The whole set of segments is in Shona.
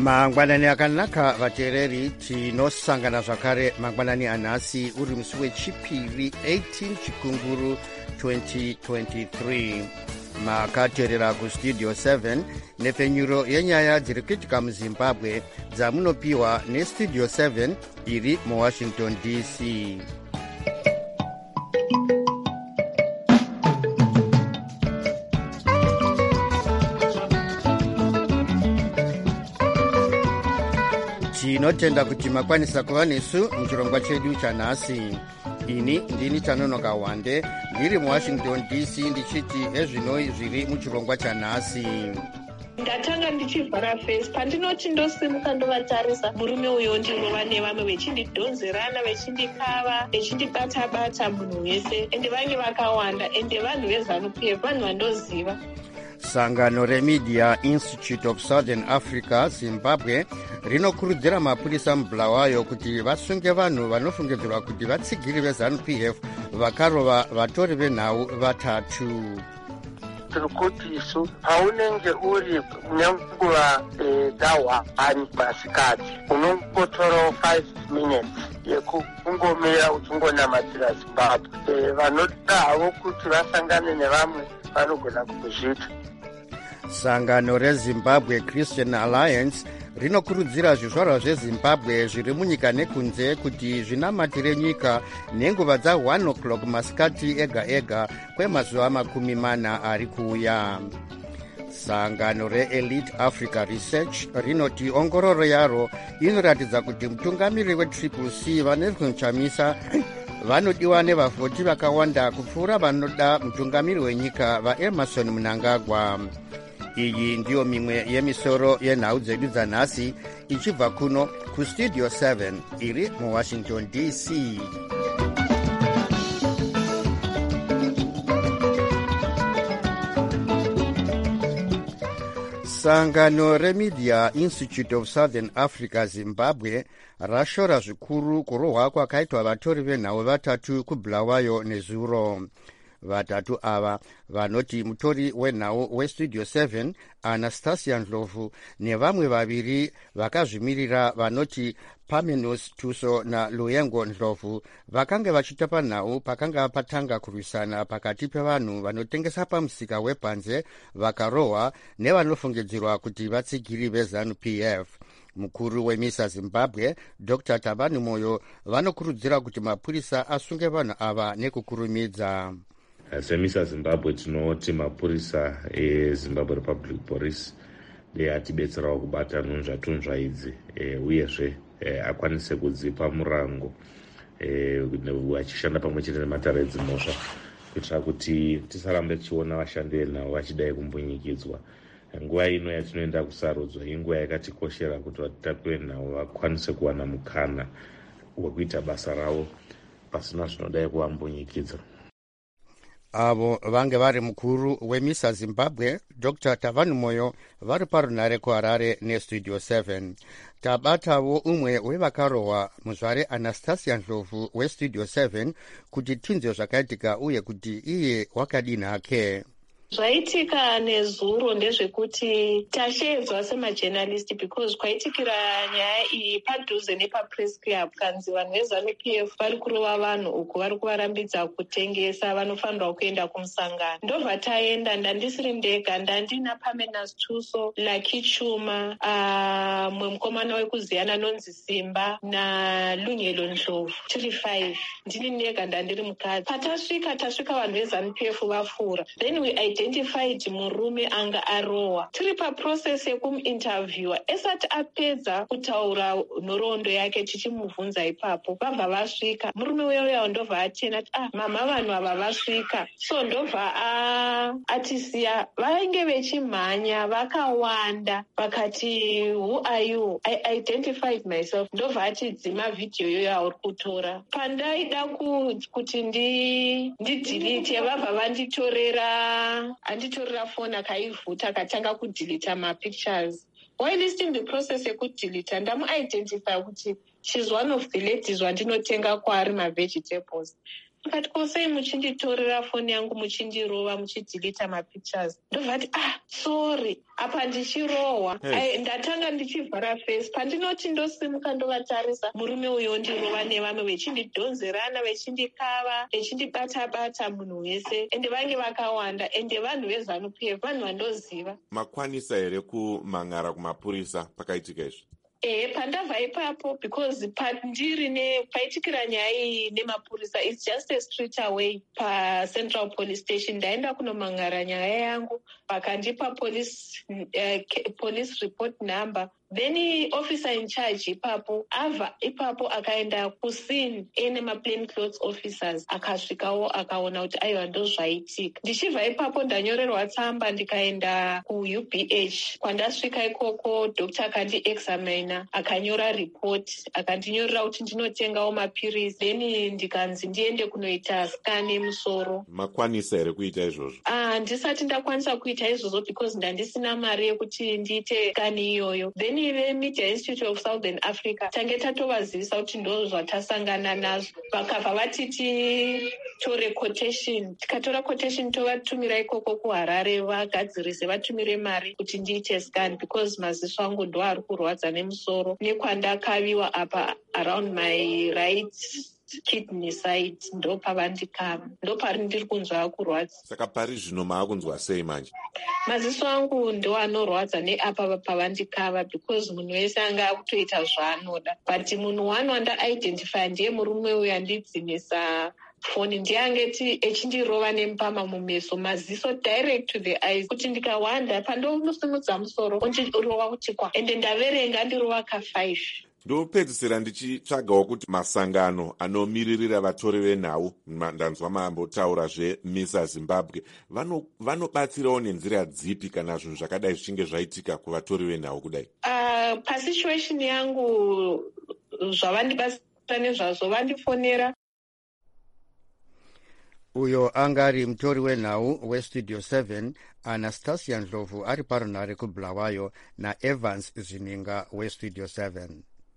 mangwanani akanaka vateereri, tinosangana zvakare mangwanani anhasi uri musi wechipiri 18 chikunguru 2023. makateerera kustudio 7 nepfenyuro yenyaya dziri kuitika muzimbabwe dzamunopiwa nestudio 7 iri muwashington dc. tinotenda kuti makwanisa kuva nesu muchirongwa chedu chanhasi. ini ndini Tanonoka Wande ndiri muwashington dc ndichiti ezvinoi zviri muchirongwa chanhasi. ndatanga ndichivhara fesi pandinoti ndosimuka ndovatarisa murume uyo ndinova nevamwe vechindidhonzerana vechindikava vechindibata-bata munhu wese ende vange vakawanda ende vanhu veZANU-PF vanhu vandoziva. sangano remedia institute of southern africa zimbabwe rinokurudzira mapurisa mubulawayo kuti vasunge vanhu vanofungidzirwa kuti vatsigiri veZANU-PF vakarova vatori venhau vatatu. tiri kuti isu paunenge uri nenguva dahwani masikati unongotorawo 5 minutes yekungomira uchingonamatira zimbabwe. vanoda havo kuti vasangane nevamwe vanogona kuzviita. sangano rezimbabwe christian alliance rinokurudzira zvizvarwa zvezimbabwe zviri munyika nekunze kuti zvinamatire nyika nenguva dza1 o'clock masikati ega ega kwemazuva 40 ari kuuya. sangano reelite africa research rinoti ongororo yaro inoratidza kuti mutungamiri weCCC vaNelson Chamisa vanodiwa nevavhoti vakawanda kupfuura vanoda mutungamiri wenyika vaEmmerson Mnangagwa. iyi ndiyo mimwe yemisoro yenhau dzedu dzanhasi ichibva kuno kustudio 7 iri muwashington dc. sangano remedia institute of southern africa zimbabwe rashora zvikuru kurohwa kwakaitwa vatori venhau vatatu kubulawayo nezuro. vatatu ava vanoti mutori wenhau westudio 7 anastasia ndlovu nevamwe vaviri vakazvimirira vanoti Pamenos Tuso naLuyengo Ndlovu vakanga vachitapa nhau pakanga patanga kurwisana pakati pevanhu vanotengesa pamusika wepanze vakarohwa nevanofungidzirwa kuti vatsigiri veZANU-PF. mukuru wemisa zimbabwe dr Tabani Moyo vanokurudzira kuti mapurisa asunge vanhu ava nekukurumidza. semisa zimbabwe tinoti mapurisa ezimbabwe republic police atibetserawo kubata nhunzvatunzva idzi uyezve akwanise kudzipa murango achishanda pamwe chete nematare edzimhosva kuitira kuti tisarambe tichiona vashandi venhau vachidai kumbunyikidzwa. nguva ino yatinoenda kusarudzwa inguva yakatikoshera kuti vatatu venhau vakwanise kuwana mukana wekuita basa ravo pasina zvinodai kuvambunyikidza. avo vange vari mukuru wemisa zimbabwe dr Tabani Moyo vari parunhare kuharare nestudio 7. tabatavo umwe wevakarohwa muzvare Anastasia Ndlovu westudio 7 kuti tinzwe zvakaitika uye kuti iye wakadini hake. zvaitika nezuro ndezvekuti tashedzwa semajournalist because kwaitikira nyaya iyi padhuze nepapress club kanzi vanhu veZANU-PF vari kurova vanhu uku vari kuvarambidza kutengesa vanofanirwa kuenda kumusangano. ndobva taenda, ndandisiri ndega, ndandina Pamenos Tuso, Lucky Chuma, mwe mukomana wekuziyana nonzi Simba naLunyelo Ndlovu, tiri 5. ndini ndega ndandiri mukadzi. patasvika vanhu veZANU-PF vafura, then we identified murume anga arohwa. tiri paprocess yekumuinterviewa. esati apedza kutaura nhoroondo yake tichimubvunza ipapo vabva vasvika. murume uyoyo ndobva atena mama vanhu ava vasvika. so ndobva atisiya. vainge vechimhanya vakawanda vakati who are you? I identified myself. ndobva atidzima vhidhiyo iyoyo yauri kutora. pandaida kuti ndidelete vabva anditorera foni akaivhuta akatanga kudhilita mapictures. while still in the process yekudhilita ndamuidentify kuti she's one of the ladies wandinotenga kwaari mavegetables. akati kosei muchinditorera foni yangu muchindirova muchidhilita mapictures. Ndobvati sorry, apa ndichirohwa. Ndatanga ndichivhara fesi. Pandinoti ndosimuka ndovatarisa, murume uyo ndirova nevamwe vechindidhonzerana, vechindikava, vechindibata-bata munhu wese, ende vange vakawanda, ende vanhu veZANU-PF, vanhu vandoziva. Makwanisa here kumang'ara kumapurisa pakaitika izvi? Pandabva ipapo, because paitikira nyaya iyi nemapurisa, it's just a street away paCentral Police Station. Ndaenda kunomang'ara nyaya yangu, vakandipa police report number. Then officer in charge ipapo akaenda kuscene ene plain clothes officers, akasvikawo akaona kuti aiwa ndozvaitika. Ndichibva ipapo ndanyorerwa tsamba ndikaenda kuUBH. Kwandasvika ikoko doctor akandi-examina akanyora report, akandinyorera kuti ndinotengawo mapirizi, then ndikanzi ndiende kunoita scan yemusoro. Makwanisa here kuita izvozvo? Ndisati ndakwanisa kuita izvozvo because ndandisina mari yekuti ndiite scan iyoyo. Then Media Institute of Southern Africa tange tatovazivisa kuti ndo zvatasangana nazvo, vakabva vatiti tore quotation. Tikatora quotation tovatumira ikoko kuHarare vagadzirise, vatumire mari kuti ndiite scan because maziso angu ndo ari kurwadza nemusoro nekwandakaviwa apa around my right kidney side, ndo pavandikava, ndo pari ndiri kunzwa kurwadza. Saka pari zvino maakunzwa sei manje? Maziso angu ndo anorwadza neapa pavandikava because munhu wese anga akutoita zvaanoda, but munhu wanda identify ndiye murume uyu andidzinisa foni, ndiye echindirova nemupama mumeso, maziso direct to the eyes, kuti ndikawanda pandomusimudza musoro ondirova kuti ende ndaverenga ndirova ka5. Ndopedzisira ndichitsvagawo kuti masangano anomiririra vatori venhau, ndanzwa maambotaurazve MISA Zimbabwe, vanobatsirawo nenzira dzipi kana zvinhu zvakadai zvichinge zvaitika kuvatori venhau kudai? Pasituation yangu zvavandibatsira nezvazvo vandifonera. Uyo anga ari mutori wenhau weStudio 7 Anastasia Ndlovu ari parunhare kuBulawayo naEvans Zininga weStudio 7.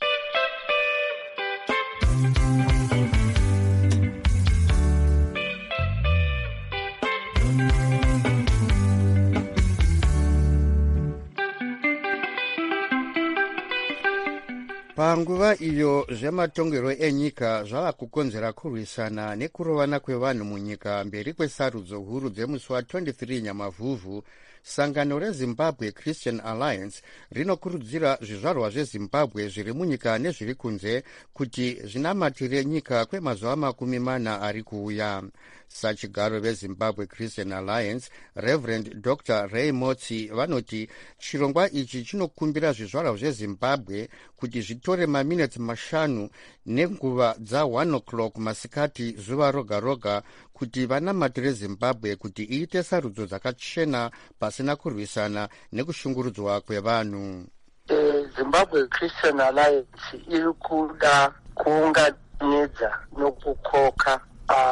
Panguva iyo zvematongerwo enyika zvava kukonzera kurwisana nekurovana kwevanhu munyika mberi kwesarudzo huru dzemusi wa23 Nyamavhuvhu. Sangano reZimbabwe Christian Alliance rinokurudzira zvizvarwa zveZimbabwe zviri munyika nezviri kunze kuti zvinamatire nyika kwemazuva 40 ari kuuya. Sachigaro veZimbabwe Christian Alliance Reverend Dr. Ray Motsi vanoti chirongwa ichi chinokumbira zvizvarwa zveZimbabwe kuti zvitore maminitsi 5 nenguva dza1 o'clock masikati zuva roga roga kuti vanamatire Zimbabwe kuti iite sarudzo dzakachena pasina kurwisana nekushungurudzwa kwevanhu. Zimbabwe Christian Alliance iri kuda kuunganidza nokukoka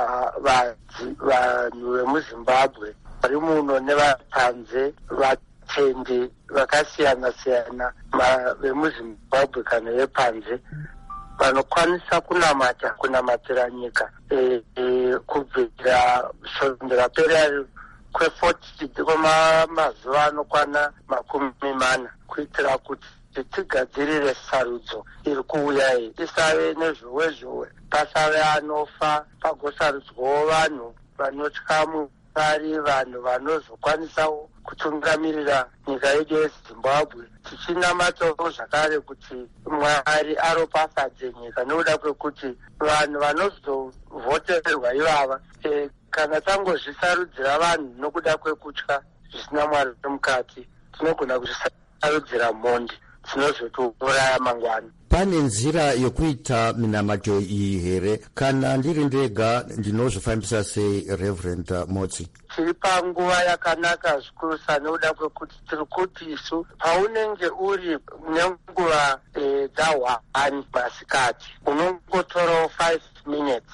vanhu vemuZimbabwe vari muno nevapanze, vatendi vakasiyana-siyana vemuZimbabwe kana vepanze vanokwanisa kunamatira nyika kubvira sondera pera kwe40 kwamazuva anokwana 40 kuitira kuti tigadzirire sarudzo iri kuuya iyi isave nezvowezvowe, pasave anofa, pagosarudzwawo vanhu vanotya Mwari, vanhu vanozokwanisawo kutungamirira nyika yedu yeZimbabwe, tichinamatawo zvakare kuti Mwari aropafadze nyika, nokuda kwekuti vanhu vanozovhoterwa ivava kana tangozvisarudzira vanhu nokuda kwekutya zvisina Mwari mukati, tinogona kuzvisarudzira mhondi dzinozotiuraya mangwana. Pane nzira yokuita minamato iyi here? Kana ndiri ndega ndinozvifambisa sei, Reverend Motsi? Tiri panguva yakanaka zvikuru nokuda kwekuti tiri kuti isu paunenge uri nenguva dza1 masikati unongotorawo 5 minutes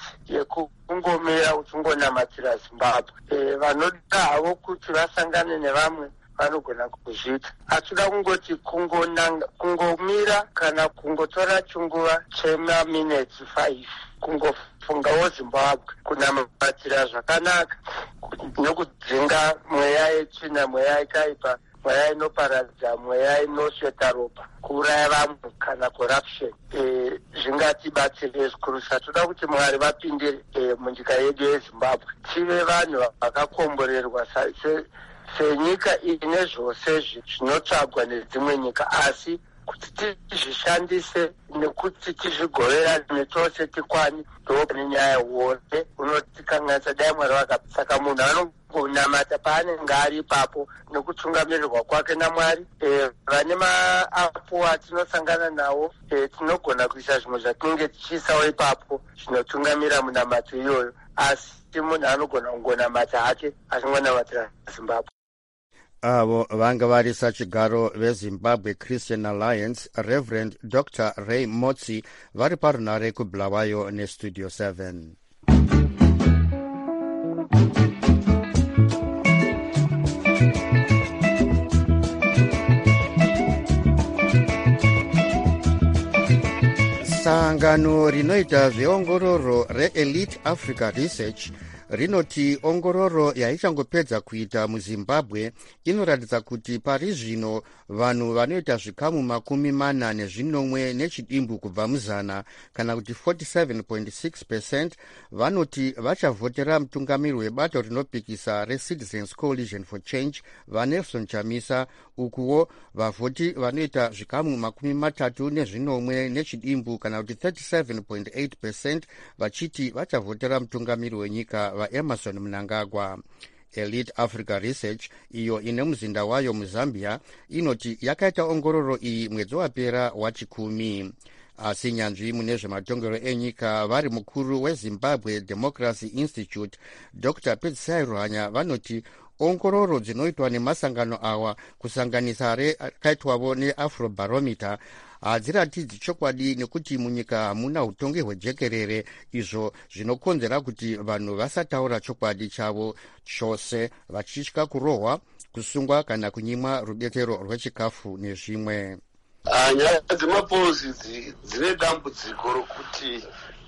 yekungomira uchingonamatira Zimbabwe. Vanoda havo kuti vasangane nevamwe vanogona kuzviita. Hatida kungoti kungomira kana kungotora chinguva chemaminutes 5 kungofungawo Zimbabwe kunamatira zvakanaka nokudzinga mweya yetsvina, mweya yakaipa, mweya inoparadza, mweya inosveta ropa, kuuraya vamwe kana corruption. Zvingatibatsire zvikuru. Toda kuti Mwari vapindire munyika yedu yeZimbabwe, tive vanhu vakakomborerwa senyika ine zvose zvinotsvagwa nedzimwe nyika, asi kuti tizvishandise nekuti tizvigovera netose tikwani ndo nenyaya yehondo unotikanganisa dai Mwari vakapa. Saka munhu anongonamata paanenge ari ipapo nekutungamirirwa kwake naMwari. Vane maapu atinosangana nawo tinogona kuisa zvimwe zvatinenge tichiisawo ipapo zvinotungamira munamato iyoyo, asi munhu anogona kungonamata hake achingonamatira Zimbabwe. Avo vanga vari sachigaro veZimbabwe Christian Alliance, Reverend Dr. Ray Motsi, vari parunare kuBulawayo neStudio 7. Sangano rinoita zveongororo reElite Africa Research rinoti ongororo yaichangopedza kuita muZimbabwe inoratidza kuti pari zvino vanhu vanoita zvikamu 40 nechidimbu kubva muzana, kana kuti 47.6% vanoti vachavhotera mutungamiri webato rinopikisa reCitizens Coalition for Change vaNelson Chamisa, ukuwo vavhoti vanoita zvikamu 34 nechidimbu kana kuti 37.8% vachiti vachavhotera mutungamiri wenyika vaEmerson Mnangagwa. Elite Africa Research, iyo ine muzinda wayo muZambia, inoti yakaita ongororo iyi mwedzi wapera wa10. Asi nyanzvi mune zvematongero enyika vari mukuru weZimbabwe Democracy Institute Dr. Petsai Ruhanya vanoti ongororo dzinoitwa nemasangano awa kusanganisa rakaitwavo neAfrobarometer hadziratidzi chokwadi, nekuti munyika hamuna utongi hwejekerere, izvo zvinokonzera kuti vanhu vasataura chokwadi chavo chose, vachitya kurohwa, kusungwa kana kunyimwa rubetsero rwechikafu nezvimwe. Nyaya dzemapolisi dzine dambudziko rokuti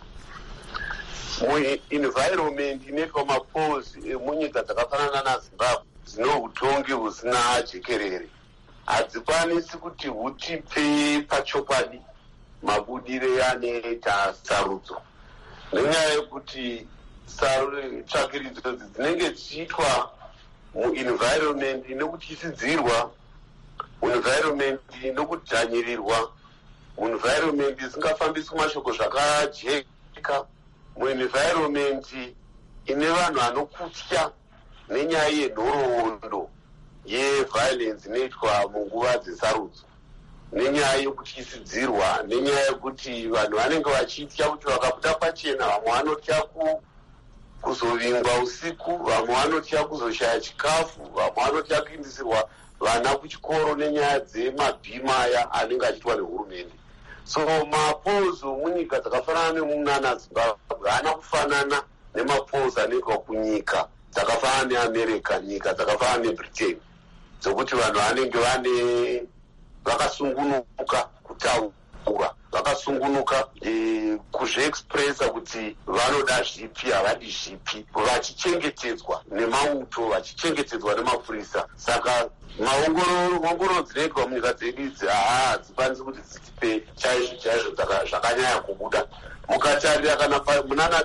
muenvironment inoitwa mapolisi emunyika dzakafanana naZimbabwe dzine utongi husina jekerere hadzikwanisi kuti hutipe pachokwadi mabudire anoita sarudzo, nenyaya yekuti tsvakiridzo dzinenge dzichiitwa muenvironment inokutisidzirwa, muenvironment inokudhanyirirwa, muenvironment isingafambisi mashoko zvakajeka, muenvironment ine vanhu vanokutya nenyaya yenhoroondo yeviolence inoitwa munguva dzesarudzo, nenyaya yekutisidzirwa, nenyaya yekuti vanhu vanenge vachitya kuti vakabuda pachena, vamwe vanotya kuzovingwa usiku, vamwe vanotya kuzoshaya chikafu, vamwe vanotya kuindisirwa vana kuchikoro nenyaya dzemabhima aya anenge achiitwa nehurumende. So mapolls munyika dzakafanana nemunana Zimbabwe haana kufanana nemapolls anoitwa kunyika dzakafanana neAmerica, nyika dzakafanana neBritain, dzokuti vanhu vanenge vakasungunuka kutaura, vakasungunuka kuzviexpressa kuti vanoda zvipi havadi zvipi, vachichengetedzwa nemauto, vachichengetedzwa nemapurisa. Saka maongororo dzinoitwa munyika dzedu idzi hadzikwanisi kuti dzitipe chaizvo zvakanyanya kubuda. Mukatarira kana munana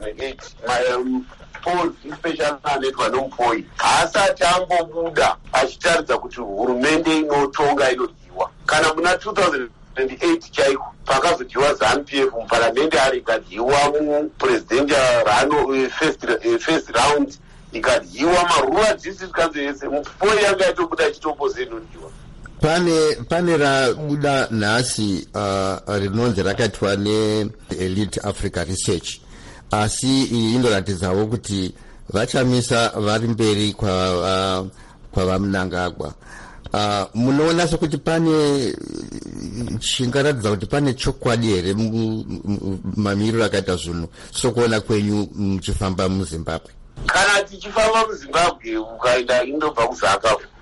2008 polls especially anoitwa noMupoi haasati ambobuda achitaridza kuti hurumende inotonga inodyiwa. Kana muna 2008 chaiko pakazodyiwa ZANU-PF muparamende ari ikadyiwa mupresidential first round ikadyiwa marura district council yese, Mupoi yanga yatobuda achitopoze inodyiwa. Pane rabuda nhasi rinonzi rakaitwa neElite Africa Research, asi iyi inoratidzawo kuti vachamisa vari mberi kwavaMnangagwa. Munoona sekuti pane chingaratidza kuti pane chokwadi here mamiriro akaita zvinhu sokuona kwenyu muchifamba muZimbabwe? Kana tichifamba muZimbabwe ukaenda indobva kuZACAF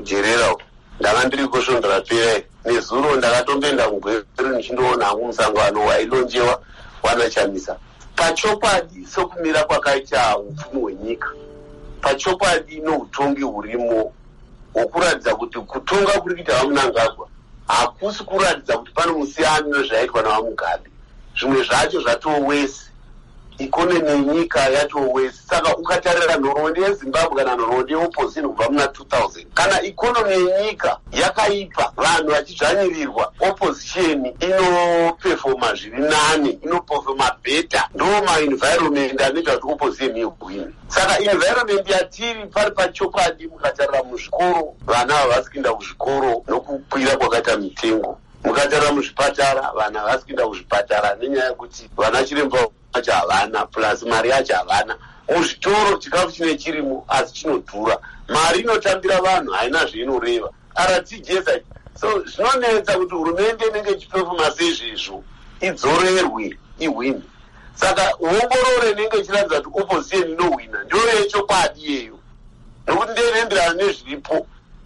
kujerera ndanga ndiri kusvondera pera nezuro ndakatomboenda mugweru ndichindoona hangu musangano wailonjewa wanachamisa pachokwadi sokumira kwakaita upfumi hwenyika pachokwadi noutongi hurimo hwokuratidza kuti kutonga kuri kuita vamunangagwa hakusi kuratidza kuti pane musiyano nezvaitwa navamugabe. Zvimwe zvacho zvatowesi, ikonomi yenyika yatowesi. Saka ukatarira nhoroondo yeZimbabwe kana nhoroondo yeopposition kubva muna 2000, kana ikonomi yenyika yakaipa, vanhu vachidzvanyirirwa, opposition inopefoma zviri nane, inopefoma beta, ndo maenvironment anoita kuti opposition igwine. Saka environment yatiri pari pachokwadi, mukatarira muzvikoro, vana havasi kuenda kuzvikoro nokukwira kwakaita mitengo. Mukatarira muzvipatara, vana havasi kuenda kuzvipatara nenyaya yekuti vana chiremba vacho havana, plus mari yacho havana. Muzvitoro chikafu chine chirimo asi chinodhura, mari inotambira vanhu haina zvainoreva. RTGS, so zvinonetsa kuti hurumende inenge ichipefoma sezvezvo idzorerwe ihwini. Saka uongorore inenge ichiratidza kuti opposition inohwina ndiyo yechokwadi iyeyo, nokuti ndeyinoenderana nezviripo.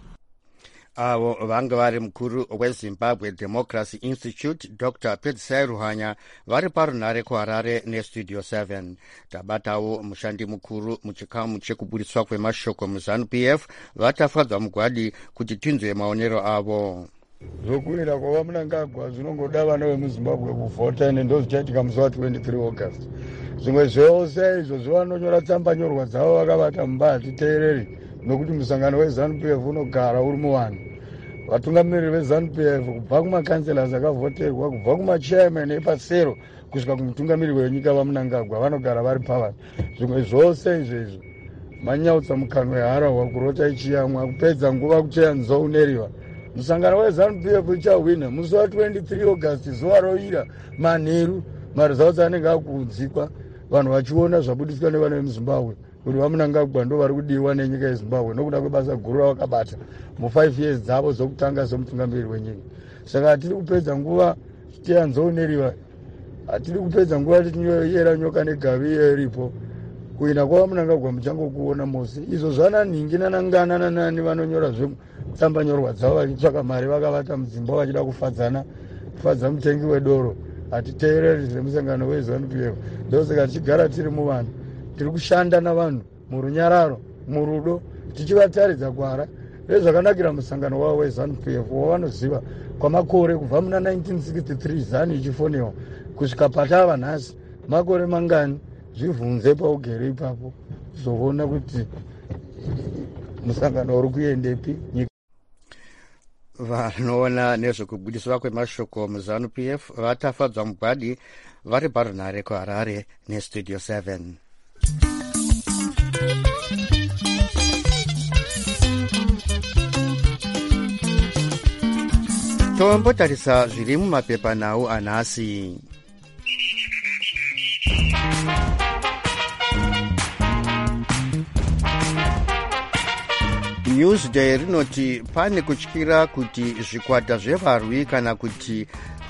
Avo vanga vari mukuru weZimbabwe Democracy Institute Dr. Pedzisai Ruhanya vari parunhare kuHarare neStudio 7. Tabatawo mushandi mukuru muchikamu chekubudiswa kwemashoko muZANU-PF vatafadzwa mugwadi kuti tinzwe maonero avo. Zvokuwira kwavamunangagwa zvinongoda vana vemuZimbabwe kuvhota ende ndozvichaitika musi wa23 August. Zvimwe zvose izvo zvavanonyora tsamba nyorwa dzavo vakavata mumba hatiteereri, nokuti musangano weZANU-PF unogara uri muvanhu. Vatungamiriri veZANU-PF kubva kumakanselas akavhoterwa, kubva kumachairman epasero kusvika kumutungamiriri wenyika vamunangagwa vanogara vari pavanhu. Zvimwe zvose izvezvo manyautsa mukanwa yaharahwa kurota ichiyamwa kupedza nguva kucheya nzou neriva. Musangano weZANU-PF uchahwina musi wa23 August, zuva roira manheru, maresults anenge akuunzikwa, vanhu vachiona zvabudiswa nevana vemuZimbabwe kuti vamunangagwa ndo vari kudiwa nenyika yeZimbabwe nokuda kwebasa guru ravakabata mu5 years dzavo dzokutanga semutungamiriri wenyika. Saka hatiri kupedza nguva ticheya nzou neriva, hatiri kupedza nguva tichiyera nyoka negavi iyo iripo. Kuina kwavamunangagwa muchangokuona mosi. Izvo zvana ningi nanangana nanani vanonyora tsamba nyorwa dzavo vachitsvaka mari vakavata mudzimba vachida kufadzana, kufadza mutengi wedoro. Hatiteereri zvemusangano weZANU-PF. Ndosaka tichigara tiri muvanhu, tiri kushanda navanhu murunyararo, murudo, tichivataridza kwara rezvakanakira musangano wavo weZANU-PF wavanoziva kwamakore kubva muna 1963 ZANU ichifonewa kusvika patava nhasi. Makore mangani? Zvivhunze paugere ipapo zoona kuti musangano uri kuendepi. Vanoona nezvekubudiswa kwemashoko muZANU-PF vatafadzwa mugwadi vari parunhare kuHarare neStudio 7. Tombotarisa zviri mumapepanhau anhasi. Newsday rinoti pane kutyira kuti zvikwata zvevarwi kana kuti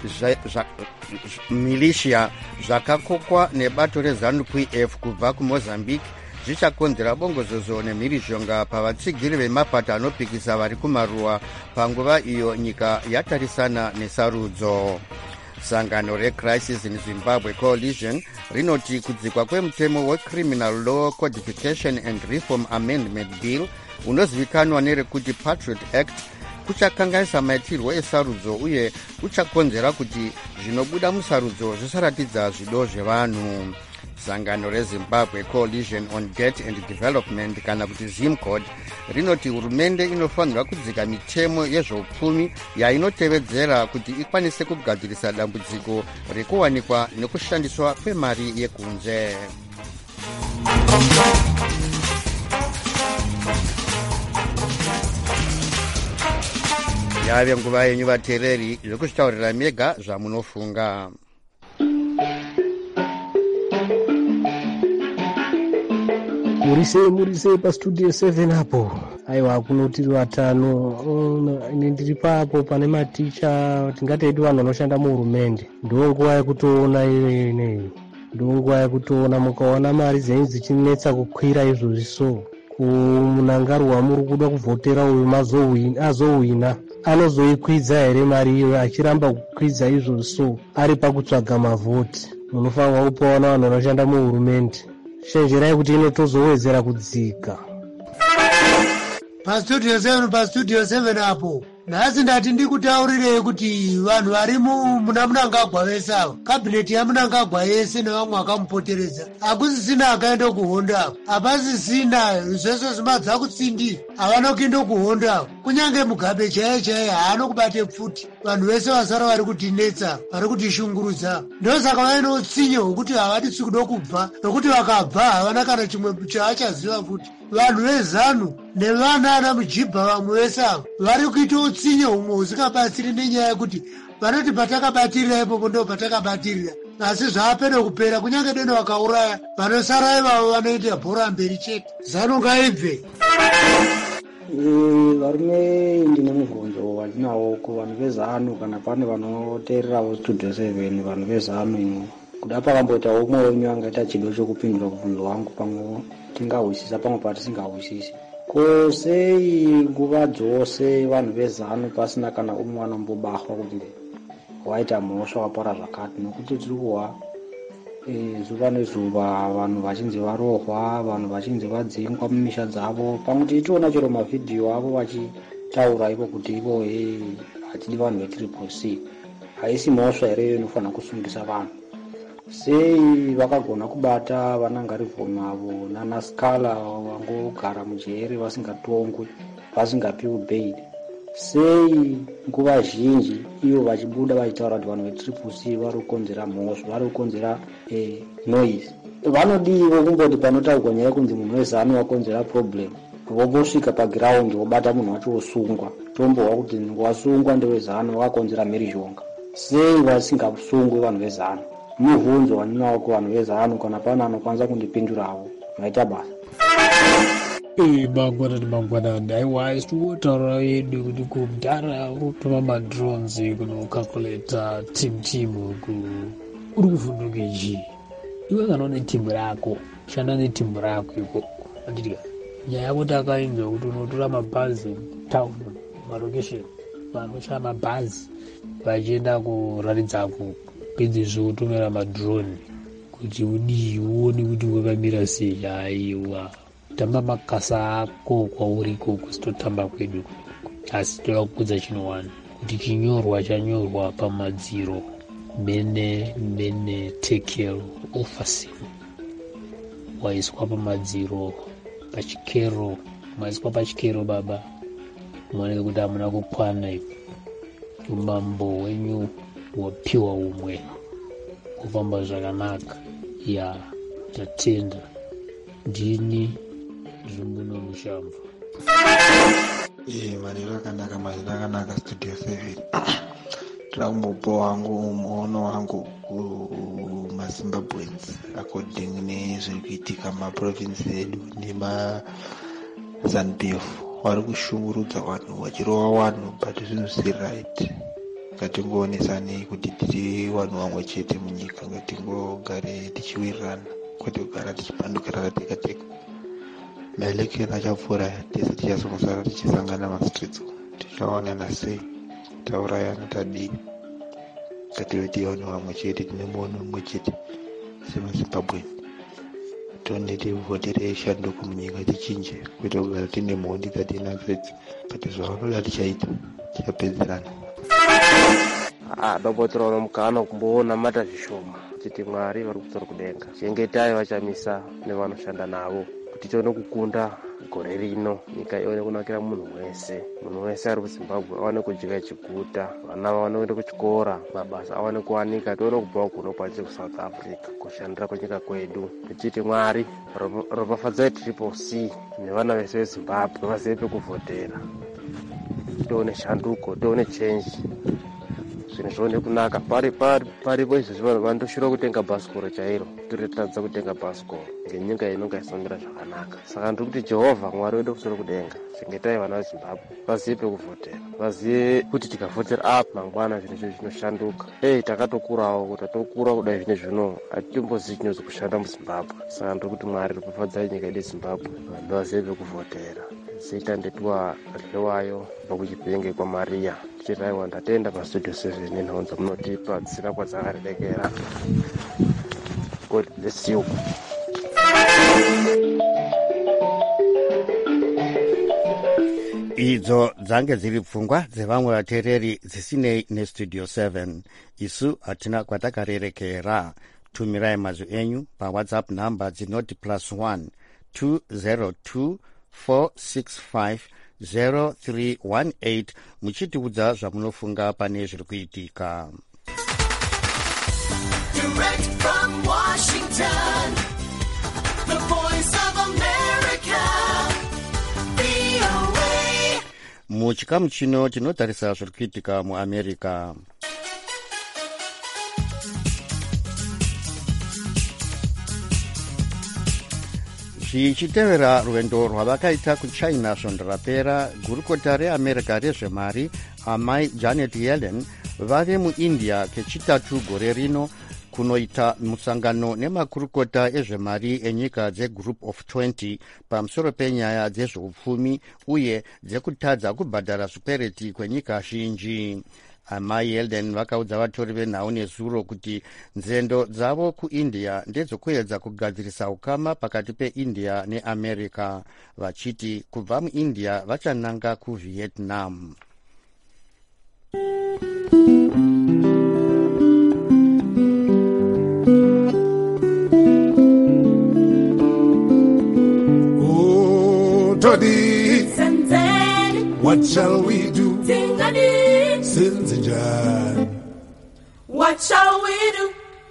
militia zvakakokwa nebato reZANU-PF kubva kuMozambique zvichakonzera bongozozo nemhirizhonga pavatsigiri vemapato anopikisa vari kumaruwa panguva iyo nyika yatarisana nesarudzo. Sangano reCrisis in Zimbabwe Coalition rinoti kudzikwa kwemutemo weCriminal Law Codification and Reform Amendment Bill unozivikanwa nerekuti Patriot Act kuchakanganisa maitirwo esarudzo uye kuchakonzera kuti zvinobuda musarudzo zvisaratidza zvido zvevanhu. Sangano reZimbabwe Coalition on Debt and Development kana kuti ZIMCOD rinoti hurumende inofanirwa kudzika mitemo yezveupfumi yainotevedzera kuti ikwanise kugadzirisa dambudziko rekuwanikwa nekushandiswa kwemari yekunze. Yave nguva yenyu vateereri zvekuzvitaurira mega zvamunofunga. Murise paStudio 7 hapo. Aiwa kunotiri vatano ine ndiri papo pane maticha tingateiti vanhu vanoshanda muhurumende. Ndo nguva yekutoona iyo ineyi. Ndo nguva yekutoona mukaona mari dzenyu dzichinetsa kukwira izvozvi so kumunangarwa muri kuda kuvhotera uyu azowina anozoikwidza here mari iyo achiramba kukwidza izvozvo ari pakutsvaga mavhoti. Munofanirwa kupawana vanhu vanoshanda muhurumende. Chenjerai kuti inotozowedzera kudzika. Pastudio 7 apo nhasi ndati ndikutaurirei kuti vanhu vari muna Mnangagwa vese ava, kabhineti yaMnangagwa yese nevamwe vakamupoteredza, hakusisina akaenda kuhondo ava, hapasisina zvese zvimadza kutsindi havana kuenda kuhondo ava. Kunyange Mugabe chaiye haano kubate pfuti. Vanhu vese vasara vari kutinetsa, vari kutishungurudza. Ndosaka vaine utsinye hwekuti havadisi kuda kubva, nokuti vakabva havana kana chimwe chaachaziva futi. Vanhu vezanu nevana ana Mujibha vamwe vese ava vari kuita utsinye humwe husingabatsiri, nenyaya yekuti vanoti patakabatirira ipopo ndo patakabatirira, asi zvaapere kupera. Kunyange deno vakauraya, vanosara ivavo vanoita bhora mberi chete. Zanu ngaibve. Varume ndine mubvunzo wandinawo kuvanhu vezanu, kana pane vanoteererawo Studio 7 vanhu vezanu, kuda pakamboitawo umwe wenyu angaita chido chokupindura kubvunzo wangu pamwe tingahwisisa pamwe patisingahwisisi. Ko sei nguva dzose vanhu vezanu pasina kana umwe anombobahwa kuti waita mhosva wapara zvakati? Nokuti tiri kuhwa zuva nezuva vanhu vachinzi varohwa, vanhu vachinzi vadzingwa mumisha dzavo, pamwe tichiona chero mavhidhiyo avo vachitaura ivo kuti ivo hatidi vanhu veTriple-C. Haisi mhosva here inofanira kusungisa vanhu? Sei vakagona kubata vanangarivume avo nana Scala vangogara mujere vasingatongwe, vasingapiwi bail? Sei nguva zhinji ivo vachibuda vachitaura kuti vanhu veTriple-C vari kukonzera mhosva, vari kukonzera noise? Vanodiwo kumboti panotaurwa nyaya yekunzi munhu wezanu wakonzera problem, vobosvika pagiraundi vobata munhu wacho wosungwa, tombohwa kuti wasungwa ndewezanu wakakonzera mhirizhonga. Sei vasingasungwi vanhu vezanu? Mubvunzo wandinawo kuvanhu vezanu, kana pana anokwanisa kundipindurawo, maita basa. Mangwanani aiwa isitotaura yedu kuti kudhara urikutoma madrones kunokalkuleta timu uri kuvhunduke chii? Iwe kana une timu rako, shanda netimu rako iko. Anditika nyaya yako takainzwa kuti unotora mabhazi town marokesheni, vanoshaya mabhazi vachienda kuraridza pedzezvo kutomera madrone kuti uone kuti wakamira sei. Aiwa tamba makasa ako kwauriko kusitotamba kwedu, asi toda kukudza chinowana kuti chinyorwa chanyorwa pamadziro mene tekero ofasim waiswa pamadziro pachikero, maiswa pachikero baba, muoneke kuti hamuna kukwana ipo. Umambo wenyu wapiwa umwe kufamba zvakanaka. Ya tatenda ndini zvimuno mushamva. Maneno akanaka Studio 7. Trambopo wangu muono wangu kumaZimbabweans according nezviri kuitika maprovinsi edu nemaZANU-PF vari kushungurudza vanhu vachirova vanhu, but zvinhu si right. Ngatingoonesanei kuti tiri vanhu vamwe chete munyika, ngatingogare tichiwirirana kwete kugara tichipandukirana tega tega. Maelection achapfuura tese tichazongosara tichisangana mastreets, tichaonana sei, taurayana tadii. Ngative tiri vanhu vamwe chete, tine muono mumwe chete semaZimbabwe. Tone tivhotere shanduko munyika tichinje, kwete kugara tine mhondi dzatinadzo idzi, but zvavanoda tichaita, tichapedzerana. Dobotora mukana kumboona mata zvishoma kuti Mwari vari kutsora kudenga, chengetai vachamisa nevanoshanda navo kuti tione kukunda gore rino, nyika ione kunakira munhu wese ari kuZimbabwe awane kudya chiguta, vana vaone kuenda kuchikora, mabasa awane kuwanika, tione kubva kuno kwacho kuSouth Africa kushandira kunyika kwedu. Tichiti Mwari ropafadzai Triple-C nevana vese veZimbabwe vazive pekuvhotera, tione shanduko, tione change. zvinhu zvione kunaka paripo izvezvi vanhu vandoshira kutenga bhasikoro chairo tiretadza kutenga bhasikoro ngenyika inonga isomira zvakanaka. Saka ndiri kuti Jehovha Mwari wedu kusoro kudenga chengetai vana veZimbabwe vazive pekuvhotera, vazive kuti tikavhotera apa mangwana zvinhu izvo zvinoshanduka. Takatokurawo kuti tokura kudai zvine zvino hatitombozivi chinonzi kushanda muZimbabwe. Saka ndiri kuti Mwari rikufadzai nyika yedu yeZimbabwe vanhu vazive pekuvhotera. Zita ndetua Rlewayo pakuchipenge kwaMaria tichiraiwa ndatenda pastudio 7 nenhonzo munotipa dzisina kwadzakarerekera. God bless you. Idzo dzange dziri pfungwa dzevamwe vateereri dzisinei nestudio 7. Isu hatina kwatakarerekera. Tumirai mazwi enyu paWhatsApp namba dzinoti +1 202 465 0318 muchitiudza zvamunofunga pane zviri kuitika. Direct from Washington, the voice of America, VOA. Muchikamu chino tinotarisa zviri kuitika muAmerica. Zvichitevera rwendo rwavakaita kuchina svondo rapera, gurukota reAmerica rezvemari amai Janet Yellen vave muIndia kechitatu gore rino kunoita musangano nemakurukota ezvemari enyika dzeGroup of 20 pamusoro penyaya dzezveupfumi uye dzekutadza kubhadhara zvikwereti kwenyika zhinji. Amai Yellen vakaudza vatori venhau nezuro kuti nzendo dzavo kuIndia ndedzokuedza kugadzirisa ukama pakati peIndia neAmerica, vachiti kubva muIndia vachananga kuVietnam. Oh, Toddy, what shall we do? What shall we do?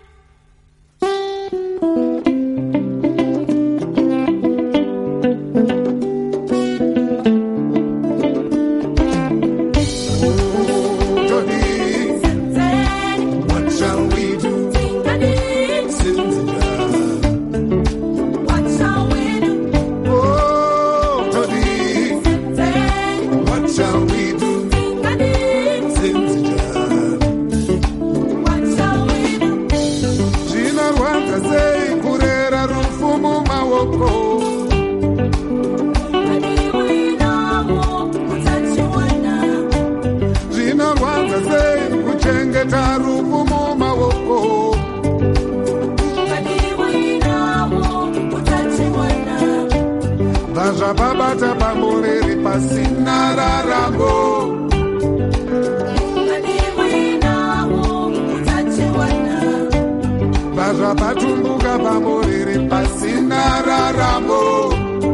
Zvababata pamureri pasina raramo, zvazvapatumbuka pamureri pasina raramo.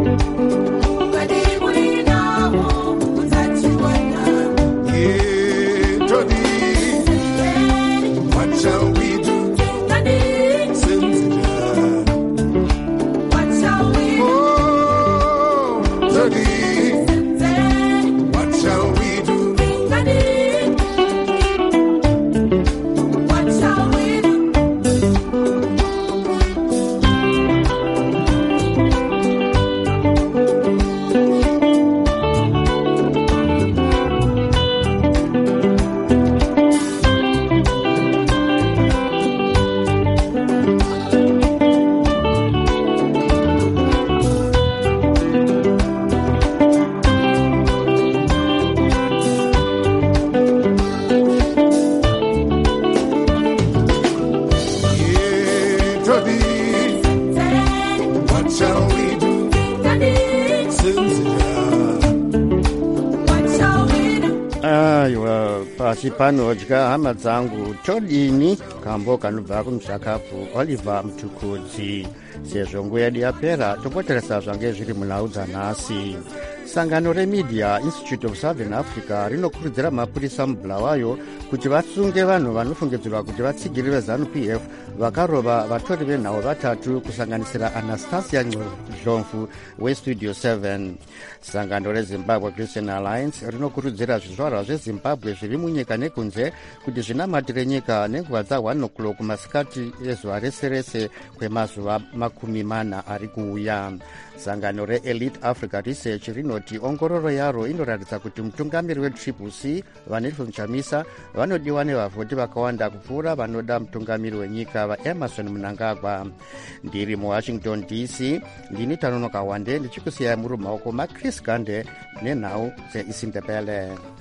Yeah, Toddy, what shall we do? What shall we do? pasi panodya hama dzangu todini kambo kanobva kumuzvakapu Oliver Mutukudzi. sezvo nguva yedu yapera topoteresa zvange zviri munhau dzanhasi. Sangano reMedia Institute of Southern Africa rinokurudzira mapurisa mubulawayo kuti vasunge vanhu vanofungidzirwa kuti vatsigiri veZANU-PF vakarova vatori venhau vatatu kusanganisira Anastasia Ndlomfu weStudio 7. Sangano reZimbabwe Christian Alliance rinokurudzira zvizvarwa zveZimbabwe zviri munyika nekunze kuti zvinamatire nyika nenguva dza1 o'clock masikati ezuva rese rese kwemazuva 40 ari kuuya. Sangano reElite Africa Research rinoti ongororo yaro inoratidza kuti mutungamiri weTriple-C vaNelson Chamisa vanodiwa nevavhoti vakawanda kupfuura vanoda mutungamiri wenyika vaEmerson Mnangagwa. Ndiri muWashington DC, ndini Tanonoka Wande ndichikusiyai muri mumaoko maChris Gande nenhau dzeIsindebele.